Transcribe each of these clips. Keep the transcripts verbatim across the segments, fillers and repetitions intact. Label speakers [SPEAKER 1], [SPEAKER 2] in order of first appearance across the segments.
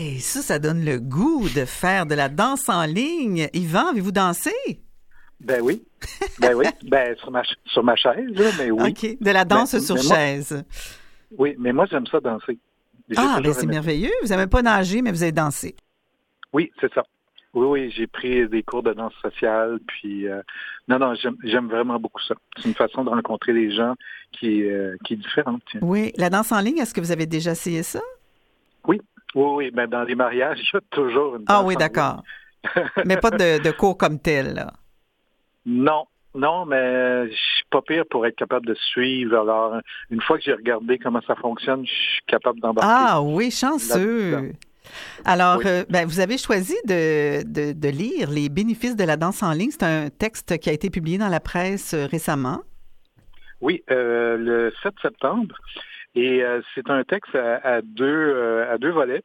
[SPEAKER 1] Hey, ça, ça donne le goût de faire de la danse en ligne. Yvan, avez-vous dansé?
[SPEAKER 2] Ben oui. Ben oui. Ben sur ma, sur ma chaise, là, mais oui.
[SPEAKER 1] OK. De la danse
[SPEAKER 2] mais,
[SPEAKER 1] sur
[SPEAKER 2] mais moi,
[SPEAKER 1] chaise.
[SPEAKER 2] Oui, mais moi, j'aime ça danser. J'ai
[SPEAKER 1] Ah, ben
[SPEAKER 2] toujours
[SPEAKER 1] c'est
[SPEAKER 2] aimé ça.
[SPEAKER 1] merveilleux. Vous n'avez pas nagé, mais vous avez dansé.
[SPEAKER 2] Oui, c'est ça. Oui, oui, j'ai pris des cours de danse sociale, puis euh, non, non, j'aime, j'aime vraiment beaucoup ça. C'est une façon de rencontrer les gens qui est, euh, qui est différente. Tiens.
[SPEAKER 1] Oui. La danse en ligne, est-ce que vous avez déjà essayé ça?
[SPEAKER 2] Oui, oui, oui. Ben, dans les mariages, il y a toujours une
[SPEAKER 1] Ah
[SPEAKER 2] danse
[SPEAKER 1] oui,
[SPEAKER 2] en ligne.
[SPEAKER 1] d'accord. Mais pas de, de cours comme tel, là.
[SPEAKER 2] Non, non, mais je suis pas pire pour être capable de suivre. Alors, une fois que j'ai regardé comment ça fonctionne, je suis capable d'embarquer
[SPEAKER 1] Ah oui,
[SPEAKER 2] là-dedans.
[SPEAKER 1] chanceux. Alors,
[SPEAKER 2] Oui,
[SPEAKER 1] euh, ben, vous avez choisi de, de, de lire Les bénéfices de la danse en ligne. C'est un texte qui a été publié dans la presse euh, récemment.
[SPEAKER 2] oui, euh, le sept septembre. Et euh, c'est un texte à, à deux euh, à deux volets.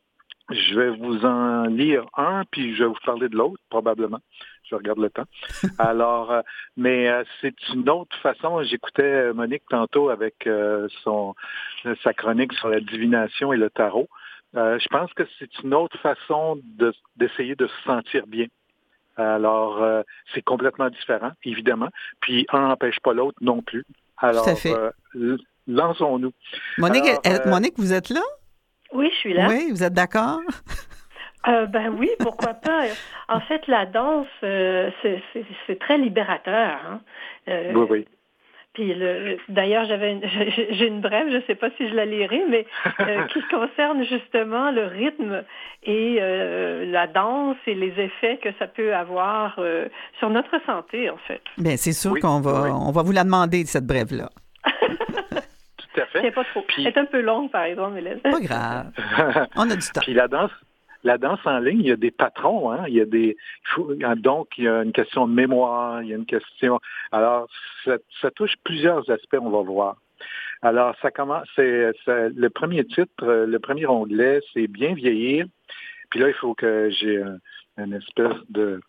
[SPEAKER 2] Je vais vous en lire un, puis je vais vous parler de l'autre, probablement. Je regarde le temps. Alors, euh, mais euh, c'est une autre façon. J'écoutais Monique tantôt avec euh, son sa chronique sur la divination et le tarot. Euh, je pense que c'est une autre façon de, d'essayer de se sentir bien. Alors, euh, c'est complètement différent, évidemment. Puis, un n'empêche pas l'autre non plus.
[SPEAKER 1] Tout à
[SPEAKER 2] Alors,
[SPEAKER 1] fait.
[SPEAKER 2] euh, lançons-nous.
[SPEAKER 1] Monique,
[SPEAKER 2] Alors,
[SPEAKER 1] euh,
[SPEAKER 2] euh,
[SPEAKER 1] Monique, vous êtes là?
[SPEAKER 3] Oui, je suis là.
[SPEAKER 1] Oui, vous êtes d'accord?
[SPEAKER 3] Euh, ben oui, pourquoi pas. En fait, la danse, euh, c'est, c'est, c'est très libérateur. Hein? Euh,
[SPEAKER 2] oui, oui.
[SPEAKER 3] Puis le, d'ailleurs, j'avais une, j'ai une brève, je ne sais pas si je la lirai, mais euh, qui concerne justement le rythme et euh, la danse et les effets que ça peut avoir euh, sur notre santé, en fait.
[SPEAKER 1] Bien, c'est sûr
[SPEAKER 2] Oui,
[SPEAKER 1] qu'on va,
[SPEAKER 2] oui,
[SPEAKER 1] on va vous la demander, cette brève-là.
[SPEAKER 2] tout à fait.
[SPEAKER 3] C'est pas trop.
[SPEAKER 2] Puis,
[SPEAKER 3] C'est un peu longue, par exemple, Hélène.
[SPEAKER 1] Pas grave. On a du temps.
[SPEAKER 2] Puis la danse, la danse en ligne, il y a des patrons, hein. Il y a des, il faut- donc il y a une question de mémoire, il y a une question. Alors, ça, ça touche plusieurs aspects, on va voir. Alors, ça commence. C'est, c'est- le premier titre, euh, le premier onglet, c'est bien vieillir. Puis là, il faut que j'ai un, une espèce de,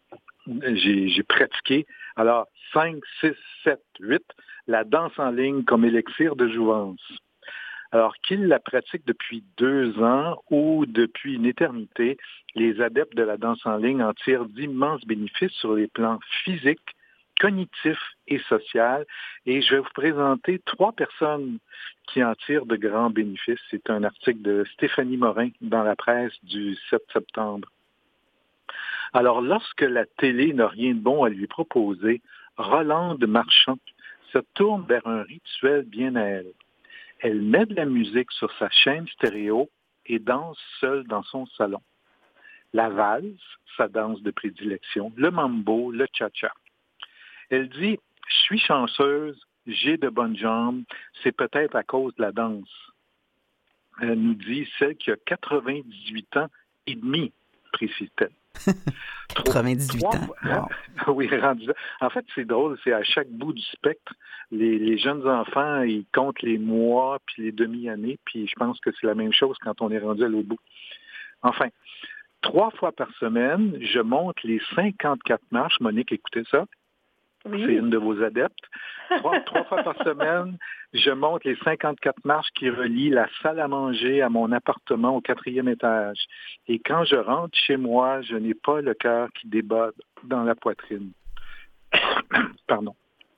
[SPEAKER 2] j'ai, j'ai pratiqué. Alors, cinq, six, sept, huit, la danse en ligne comme élixir de jouvence. Alors qu'ils la pratiquent depuis deux ans ou depuis une éternité, les adeptes de la danse en ligne en tirent d'immenses bénéfices sur les plans physiques, cognitifs et social. Et je vais vous présenter trois personnes qui en tirent de grands bénéfices. C'est un article de Stéphanie Morin dans la presse du sept septembre. Alors, lorsque la télé n'a rien de bon à lui proposer, Rolande Marchand se tourne vers un rituel bien à elle. Elle met de la musique sur sa chaîne stéréo et danse seule dans son salon. La valse, sa danse de prédilection, le mambo, le cha-cha. Elle dit « Je suis chanceuse, j'ai de bonnes jambes, c'est peut-être à cause de la danse. » Elle nous dit celle qui a quatre-vingt-dix-huit ans et demi, précise-t-elle.
[SPEAKER 1] quatre-vingt-dix-huit
[SPEAKER 2] Trois,
[SPEAKER 1] ans.
[SPEAKER 2] trois,
[SPEAKER 1] Wow.
[SPEAKER 2] oui, rendu là. En fait, c'est drôle, c'est à chaque bout du spectre. Les, les jeunes enfants, ils comptent les mois puis les demi-années, puis je pense que c'est la même chose quand on est rendu à l'autre bout. Enfin, trois fois par semaine, je monte les cinquante-quatre marches. Monique, écoutez ça.
[SPEAKER 3] Oui.
[SPEAKER 2] C'est une de vos adeptes. Trois, trois fois par semaine, je monte les cinquante-quatre marches qui relient la salle à manger à mon appartement au quatrième étage. Et quand je rentre chez moi, je n'ai pas le cœur qui déborde dans la poitrine. Pardon.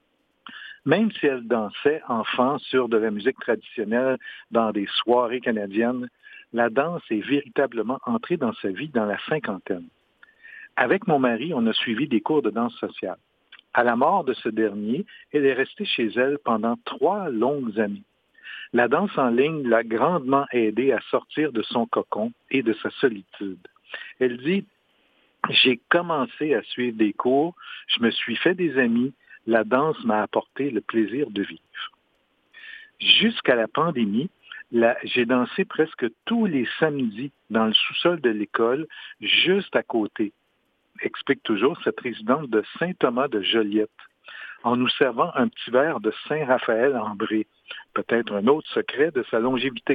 [SPEAKER 2] Même si elle dansait enfant sur de la musique traditionnelle dans des soirées canadiennes, la danse est véritablement entrée dans sa vie dans la cinquantaine. Avec mon mari, on a suivi des cours de danse sociale. À la mort de ce dernier, elle est restée chez elle pendant trois longues années. La danse en ligne l'a grandement aidée à sortir de son cocon et de sa solitude. Elle dit « J'ai commencé à suivre des cours, je me suis fait des amis, la danse m'a apporté le plaisir de vivre. » Jusqu'à la pandémie, la, j'ai dansé presque tous les samedis dans le sous-sol de l'école, juste à côté, explique toujours cette résidence de Saint-Thomas de Joliette, en nous servant un petit verre de Saint-Raphaël ambré, peut-être un autre secret de sa longévité.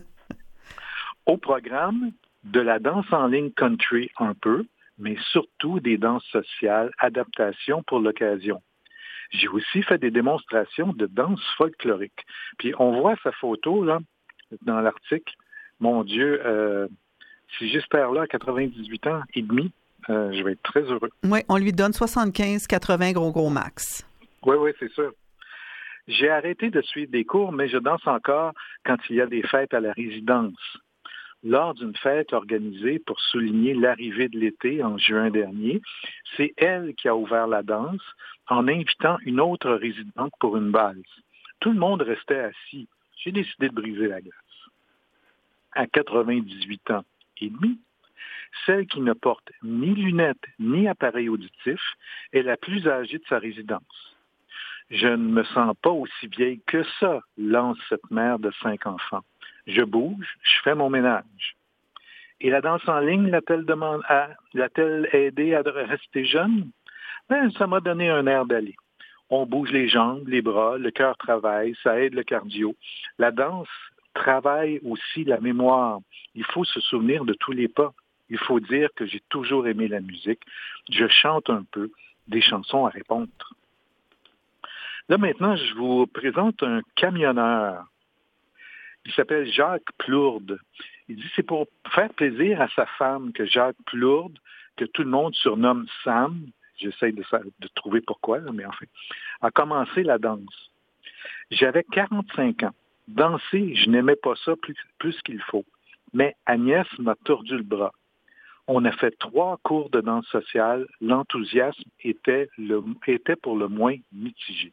[SPEAKER 2] Au programme, de la danse en ligne country un peu, mais surtout des danses sociales, adaptations pour l'occasion. J'ai aussi fait des démonstrations de danse folklorique. Puis on voit sa photo là dans l'article. Mon Dieu, euh, Si j'espère là à quatre-vingt-dix-huit ans et demi, euh, je vais être très heureux.
[SPEAKER 1] Oui, on lui donne soixante-quinze quatre-vingts gros gros max.
[SPEAKER 2] Oui, oui, c'est sûr. J'ai arrêté de suivre des cours, mais je danse encore quand il y a des fêtes à la résidence. Lors d'une fête organisée pour souligner l'arrivée de l'été en juin dernier, c'est elle qui a ouvert la danse en invitant une autre résidente pour une valse. Tout le monde restait assis. J'ai décidé de briser la glace. À quatre-vingt-dix-huit ans et demi, celle qui ne porte ni lunettes ni appareil auditif est la plus âgée de sa résidence. Je ne me sens pas aussi vieille que ça, lance cette mère de cinq enfants. Je bouge, je fais mon ménage. Et la danse en ligne l'a-t-elle, demandé à, l'a-t-elle aidé à rester jeune? Ben, ça m'a donné un air d'aller. On bouge les jambes, les bras, le cœur travaille, ça aide le cardio. La danse travaille aussi la mémoire. Il faut se souvenir de tous les pas. Il faut dire que j'ai toujours aimé la musique. Je chante un peu, des chansons à répondre. Là, maintenant, je vous présente un camionneur. Il s'appelle Jacques Plourde. Il dit que c'est pour faire plaisir à sa femme que Jacques Plourde, que tout le monde surnomme Sam, j'essaie de, de trouver pourquoi, mais enfin, a commencé la danse. J'avais quarante-cinq ans. Danser, je n'aimais pas ça plus, plus qu'il faut. Mais Agnès m'a tordu le bras. On a fait trois cours de danse sociale. L'enthousiasme était, le, était pour le moins mitigé.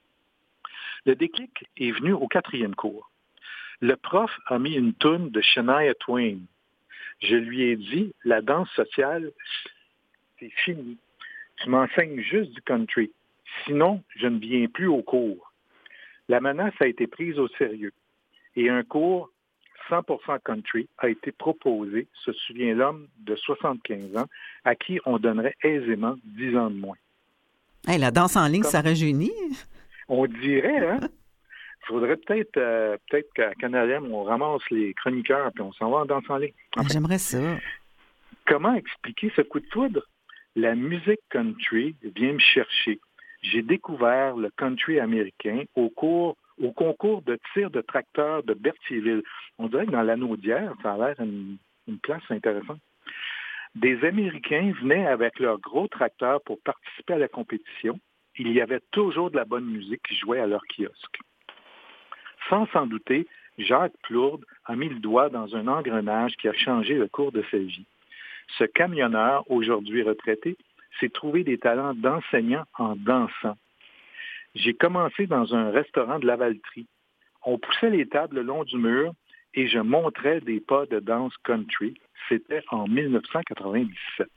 [SPEAKER 2] Le déclic est venu au quatrième cours. Le prof a mis une toune de Shania Twain. Je lui ai dit, la danse sociale, c'est fini. Tu m'enseignes juste du country. Sinon, je ne viens plus au cours. La menace a été prise au sérieux. Et un cours cent pour cent country a été proposé, se souvient l'homme de soixante-quinze ans, à qui on donnerait aisément dix ans de moins.
[SPEAKER 1] Hey, la danse en ligne,
[SPEAKER 2] Comme...
[SPEAKER 1] ça rajeunit.
[SPEAKER 2] On dirait, hein? Il faudrait peut-être, euh, peut-être qu'à Canadien, on ramasse les chroniqueurs puis on s'en va en danse en ligne. Enfin,
[SPEAKER 1] j'aimerais ça.
[SPEAKER 2] Comment expliquer ce coup de foudre? La musique country vient me chercher. J'ai découvert le country américain au cours, au concours de tir de tracteur de Berthierville. On dirait que dans l'anneau d'hier, ça a l'air une, une place intéressante. Des Américains venaient avec leurs gros tracteurs pour participer à la compétition. Il y avait toujours de la bonne musique qui jouait à leur kiosque. Sans s'en douter, Jacques Plourde a mis le doigt dans un engrenage qui a changé le cours de sa vie. Ce camionneur, aujourd'hui retraité, s'est trouvé des talents d'enseignant en dansant. J'ai commencé dans un restaurant de Lavaltrie. On poussait les tables le long du mur et je montrais des pas de danse country. C'était en dix-neuf cent quatre-vingt-dix-sept.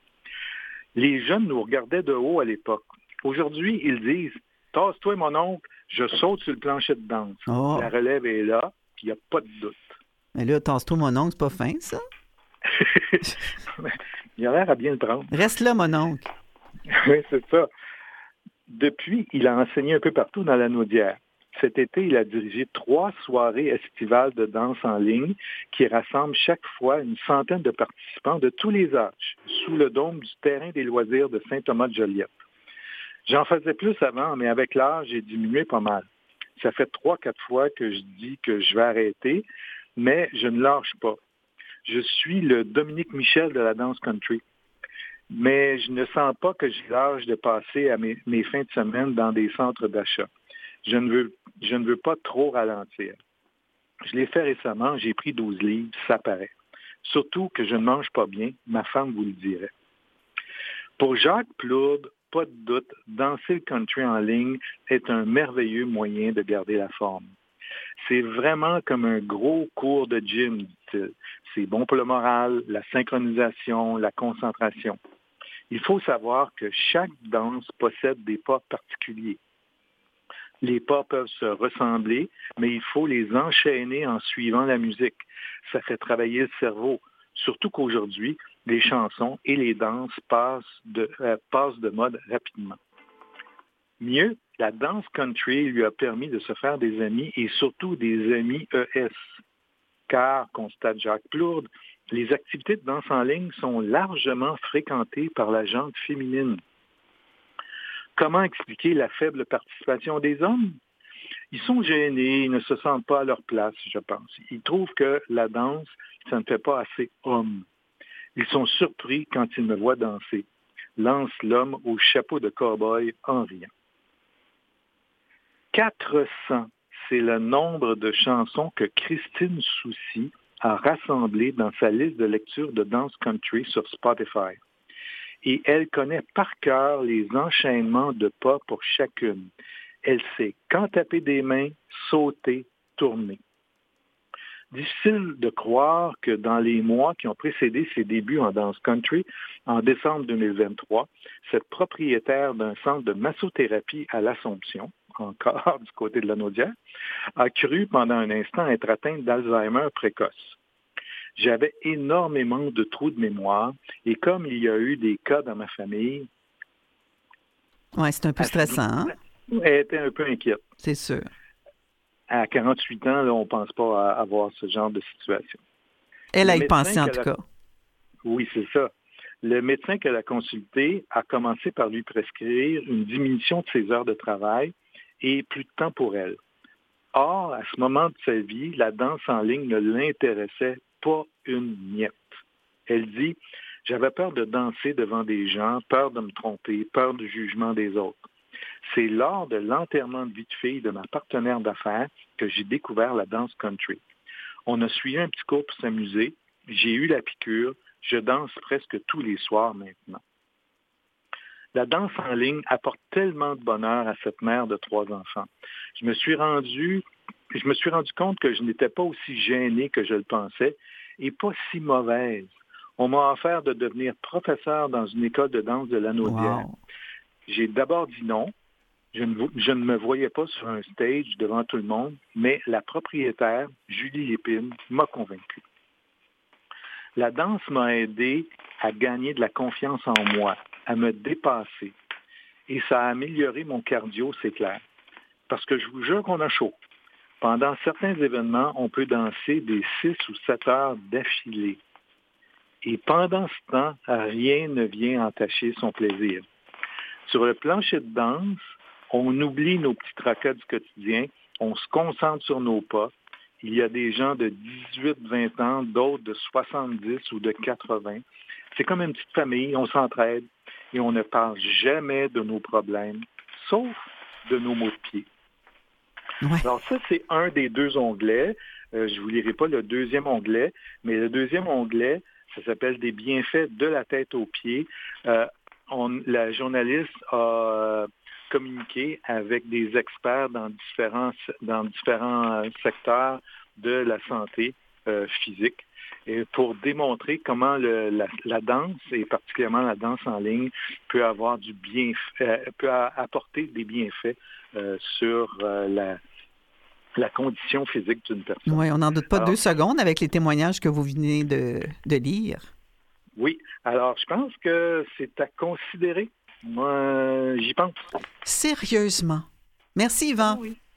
[SPEAKER 2] Les jeunes nous regardaient de haut à l'époque. Aujourd'hui, ils disent « Tasse-toi, mon oncle, je saute sur le plancher de danse.
[SPEAKER 1] Oh. » La
[SPEAKER 2] relève est là, puis il n'y a pas de doute.
[SPEAKER 1] Mais là, tasse-toi, mon oncle, c'est pas fin, ça?
[SPEAKER 2] Il a l'air à bien le prendre.
[SPEAKER 1] Reste là, mon oncle.
[SPEAKER 2] Oui, c'est ça. Depuis, il a enseigné un peu partout dans la Naudière. Cet été, il a dirigé trois soirées estivales de danse en ligne qui rassemblent chaque fois une centaine de participants de tous les âges, sous le dôme du terrain des loisirs de Saint-Thomas-de-Joliette. J'en faisais plus avant, mais avec l'âge, j'ai diminué pas mal. Ça fait trois, quatre fois que je dis que je vais arrêter, mais je ne lâche pas. Je suis le Dominique Michel de la danse country. Mais je ne sens pas que j'ai l'âge de passer à mes, mes fins de semaine dans des centres d'achat. Je ne veux, je ne veux pas trop ralentir. Je l'ai fait récemment, j'ai pris douze livres, ça paraît. Surtout que je ne mange pas bien, ma femme vous le dirait. Pour Jacques Plourde, pas de doute, danser le country en ligne est un merveilleux moyen de garder la forme. C'est vraiment comme un gros cours de gym, dit-il. C'est bon pour le moral, la synchronisation, la concentration. Il faut savoir que chaque danse possède des pas particuliers. Les pas peuvent se ressembler, mais il faut les enchaîner en suivant la musique. Ça fait travailler le cerveau. Surtout qu'aujourd'hui, les chansons et les danses passent de, euh, passent de mode rapidement. Mieux, la danse country lui a permis de se faire des amis et surtout des amis E S. Car, constate Jacques Plourde, les activités de danse en ligne sont largement fréquentées par la gente féminine. Comment expliquer la faible participation des hommes? Ils sont gênés, ils ne se sentent pas à leur place, je pense. Ils trouvent que la danse, ça ne fait pas assez homme. Ils sont surpris quand ils me voient danser, lance l'homme au chapeau de cow-boy en riant. quatre cents, c'est le nombre de chansons que Christine Soucy a rassemblées dans sa liste de lecture de danse country sur Spotify. Et elle connaît par cœur les enchaînements de pas pour chacune. Elle sait quand taper des mains, sauter, tourner. Difficile de croire que dans les mois qui ont précédé ses débuts en danse country, en décembre deux mille vingt-trois, cette propriétaire d'un centre de massothérapie à l'Assomption, encore du côté de la Naudière, a cru pendant un instant être atteinte d'Alzheimer précoce. J'avais énormément de trous de mémoire et comme il y a eu des cas dans ma famille...
[SPEAKER 1] Oui, c'est un peu stressant. Hein?
[SPEAKER 2] Elle était un peu inquiète.
[SPEAKER 1] C'est sûr.
[SPEAKER 2] À quarante-huit ans, là, on ne pense pas à avoir ce genre de situation.
[SPEAKER 1] Elle a y pensé, en tout cas.
[SPEAKER 2] Oui, c'est ça. Le médecin qu'elle a consulté a commencé par lui prescrire une diminution de ses heures de travail et plus de temps pour elle. Or, à ce moment de sa vie, la danse en ligne ne l'intéressait pas une miette. Elle dit « J'avais peur de danser devant des gens, peur de me tromper, peur du jugement des autres. C'est lors de l'enterrement de vie de fille de ma partenaire d'affaires que j'ai découvert la danse country. On a suivi un petit cours pour s'amuser. J'ai eu la piqûre. Je danse presque tous les soirs maintenant. » La danse en ligne apporte tellement de bonheur à cette mère de trois enfants. Je me suis rendu, je me suis rendu compte que je n'étais pas aussi gênée que je le pensais et pas si mauvaise. On m'a offert de devenir professeur dans une école de danse de la Naudière. Wow. J'ai d'abord dit non. Je ne, je ne me voyais pas sur un stage devant tout le monde, mais la propriétaire, Julie Lépine, m'a convaincu. La danse m'a aidé à gagner de la confiance en moi, à me dépasser. Et ça a amélioré mon cardio, c'est clair. Parce que je vous jure qu'on a chaud. Pendant certains événements, on peut danser des six ou sept heures d'affilée. Et pendant ce temps, rien ne vient entacher son plaisir. Sur le plancher de danse, on oublie nos petits tracas du quotidien, on se concentre sur nos pas. Il y a des gens de dix-huit vingt ans, d'autres de soixante-dix ou de quatre-vingts. C'est comme une petite famille, on s'entraide et on ne parle jamais de nos problèmes, sauf de nos maux de pied. Ouais. Alors ça, c'est un des deux onglets. Euh, je ne vous lirai pas le deuxième onglet, mais le deuxième onglet, ça s'appelle « Des bienfaits de la tête aux pieds euh, ». On, la journaliste a communiqué avec des experts dans différents, dans différents secteurs de la santé euh, physique et pour démontrer comment le, la, la danse, et particulièrement la danse en ligne, peut avoir du bienfait, euh, peut apporter des bienfaits euh, sur euh, la, la condition physique d'une personne.
[SPEAKER 1] Oui, on n'en doute pas Alors, deux secondes avec les témoignages que vous venez de, de lire.
[SPEAKER 2] Oui, alors je pense que c'est à considérer. Moi, j'y pense.
[SPEAKER 1] Sérieusement. Merci, Yvan.
[SPEAKER 3] Oui.